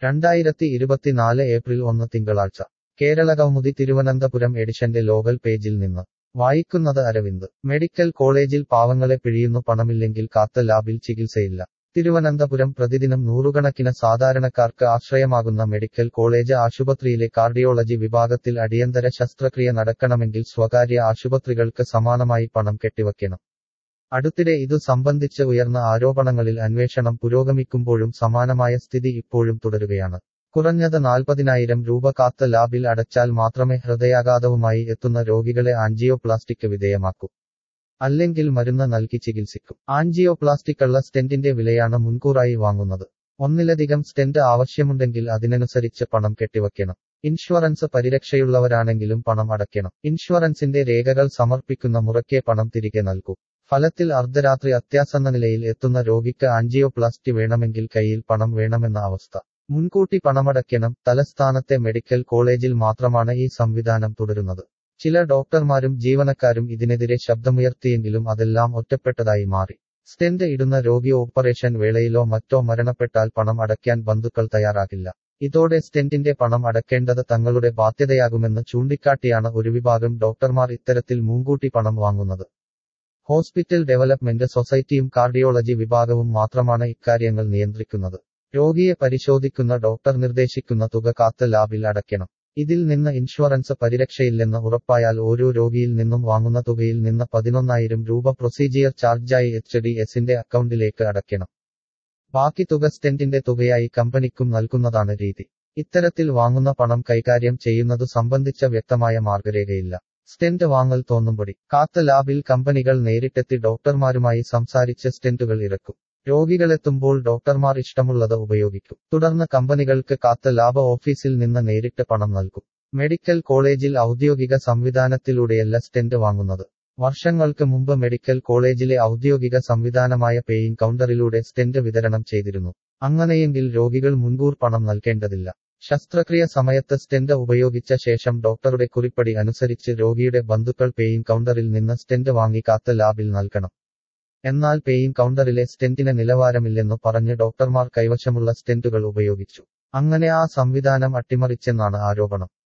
2024 April 1 തിങ്കളാഴ്ച കേരളകൗമുദി തിരുവനന്തപുരം എഡിഷന്റെ local പേജിൽ നിന്ന് വായിക്കുന്നത് അരവിന്ദ്. മെഡിക്കൽ കോളേജിൽ പാവങ്ങളെ പിഴിയുന്നു, പണമില്ലെങ്കിൽ കാത്ത് ലാബിൽ ചികിത്സയില്ല. തിരുവനന്തപുരം പ്രതിദിനം നൂറുകണക്കിന് സാധാരണക്കാർക്ക് ആശ്രയമാകുന്ന മെഡിക്കൽ കോളേജ് ആശുപത്രിയിലെ കാർഡിയോളജി വിഭാഗത്തിൽ അടിയന്തര ശസ്ത്രക്രിയ നടക്കണമെങ്കിൽ സ്വകാര്യ ആശുപത്രികൾക്ക് സമാനമായി പണം കെട്ടിവയ്ക്കണം. അടുത്തിടെ ഇതു സംബന്ധിച്ച് ഉയർന്ന ആരോപണങ്ങളിൽ അന്വേഷണം പുരോഗമിക്കുമ്പോഴും സമാനമായ സ്ഥിതി ഇപ്പോഴും തുടരുകയാണ്. കുറഞ്ഞത് 40,000 രൂപ കാത്ത് ലാബിൽ അടച്ചാൽ മാത്രമേ ഹൃദയാഘാതവുമായി എത്തുന്ന രോഗികളെ ആൻജിയോപ്ലാസ്റ്റിക്ക് വിധേയമാക്കൂ. അല്ലെങ്കിൽ മരുന്ന് നൽകി ചികിത്സിക്കും. ആൻജിയോപ്ലാസ്റ്റിക്കുള്ള സ്റ്റെന്റിന്റെ വിലയാണ് മുൻകൂറായി വാങ്ങുന്നത്. ഒന്നിലധികം സ്റ്റെന്റ് ആവശ്യമുണ്ടെങ്കിൽ അതിനനുസരിച്ച് പണം കെട്ടിവയ്ക്കണം. ഇൻഷുറൻസ് പരിരക്ഷയുള്ളവരാണെങ്കിലും പണം അടയ്ക്കണം. ഇൻഷുറൻസിന്റെ രേഖകൾ സമർപ്പിക്കുന്ന മുറയ്ക്കേ പണം തിരികെ നൽകൂ. ഫലത്തിൽ അർദ്ധരാത്രി അത്യാസന്ന നിലയിൽ എത്തുന്ന രോഗിക്ക് ആൻജിയോപ്ലാസ്റ്റി വേണമെങ്കിൽ കയ്യിൽ പണം വേണമെന്ന അവസ്ഥ. മുൻകൂട്ടി പണമടയ്ക്കണം. തലസ്ഥാനത്തെ മെഡിക്കൽ കോളേജിൽ മാത്രമാണ് ഈ സംവിധാനം തുടരുന്നത്. ചില ഡോക്ടർമാരും ജീവനക്കാരും ഇതിനെതിരെ ശബ്ദമുയർത്തിയെങ്കിലും അതെല്ലാം ഒറ്റപ്പെട്ടതായി മാറി. സ്റ്റെന്റ് ഇടുന്ന രോഗി ഓപ്പറേഷൻ വേളയിലോ മറ്റോ മരണപ്പെട്ടാൽ പണം അടയ്ക്കാൻ ബന്ധുക്കൾ തയ്യാറാകില്ല. ഇതോടെ സ്റ്റെന്റിന്റെ പണം അടയ്ക്കേണ്ടത് തങ്ങളുടെ ബാധ്യതയാകുമെന്ന് ചൂണ്ടിക്കാട്ടിയാണ് ഒരു വിഭാഗം ഡോക്ടർമാർ ഇത്തരത്തിൽ മുൻകൂട്ടി പണം വാങ്ങുന്നത്. ഹോസ്പിറ്റൽ ഡെവലപ്മെന്റ് സൊസൈറ്റിയും കാർഡിയോളജി വിഭാഗവും മാത്രമാണ് ഇക്കാര്യങ്ങൾ നിയന്ത്രിക്കുന്നത്. രോഗിയെ പരിശോധിക്കുന്ന ഡോക്ടർ നിർദ്ദേശിക്കുന്ന തുക കാത്ത് ലാബിൽ അടയ്ക്കണം. ഇതിൽ നിന്ന് ഇൻഷുറൻസ് പരിരക്ഷയില്ലെന്ന് ഉറപ്പായാൽ ഓരോ രോഗിയിൽ നിന്നും വാങ്ങുന്ന തുകയിൽ നിന്ന് 11,000 രൂപ പ്രൊസീജിയർ ചാർജായി HDSന്റെ അക്കൗണ്ടിലേക്ക് അടയ്ക്കണം. ബാക്കി തുക സ്റ്റെന്റിന്റെ തുകയായി കമ്പനിക്കും നൽകുന്നതാണ് രീതി. ഇത്തരത്തിൽ വാങ്ങുന്ന പണം കൈകാര്യം ചെയ്യുന്നതു സംബന്ധിച്ച വ്യക്തമായ മാർഗരേഖയില്ല. സ്റ്റെന്റ് വാങ്ങൽ തോന്നുംപടി കാത്ത് ലാബിൽ കമ്പനികൾ നേരിട്ടെത്തി ഡോക്ടർമാരുമായി സംസാരിച്ച് സ്റ്റെന്റുകൾ ഇറക്കും. രോഗികളെത്തുമ്പോൾ ഡോക്ടർമാർ ഇഷ്ടമുള്ളത് ഉപയോഗിക്കും. തുടർന്ന് കമ്പനികൾക്ക് കാത്ത് ലാബ് ഓഫീസിൽ നിന്ന് നേരിട്ട് പണം നൽകും. മെഡിക്കൽ കോളേജിൽ ഔദ്യോഗിക സംവിധാനത്തിലൂടെയല്ല സ്റ്റെന്റ് വാങ്ങുന്നത്. വർഷങ്ങൾക്ക് മുമ്പ് മെഡിക്കൽ കോളേജിലെ ഔദ്യോഗിക സംവിധാനമായ പേയിങ് കൗണ്ടറിലൂടെ സ്റ്റെന്റ് വിതരണം ചെയ്തിരുന്നു. അങ്ങനെയെങ്കിൽ രോഗികൾ മുൻകൂർ പണം നൽകേണ്ടതില്ല. ശസ്ത്രക്രിയ സമയത്ത് സ്റ്റെന്റ് ഉപയോഗിച്ച ശേഷം ഡോക്ടറുടെ കുറിപ്പടി അനുസരിച്ച് രോഗിയുടെ ബന്ധുക്കൾ പേയിങ് കൗണ്ടറിൽ നിന്ന് സ്റ്റെന്റ് വാങ്ങി കാത്ത് ലാബിൽ നൽകണം. എന്നാൽ പേയിങ് കൗണ്ടറിലെ സ്റ്റെന്റിന് നിലവാരമില്ലെന്നു പറഞ്ഞ് ഡോക്ടർമാർ കൈവശമുള്ള സ്റ്റെന്റുകൾ ഉപയോഗിച്ചു. അങ്ങനെ ആ സംവിധാനം അട്ടിമറിച്ചെന്നാണ് ആരോപണം.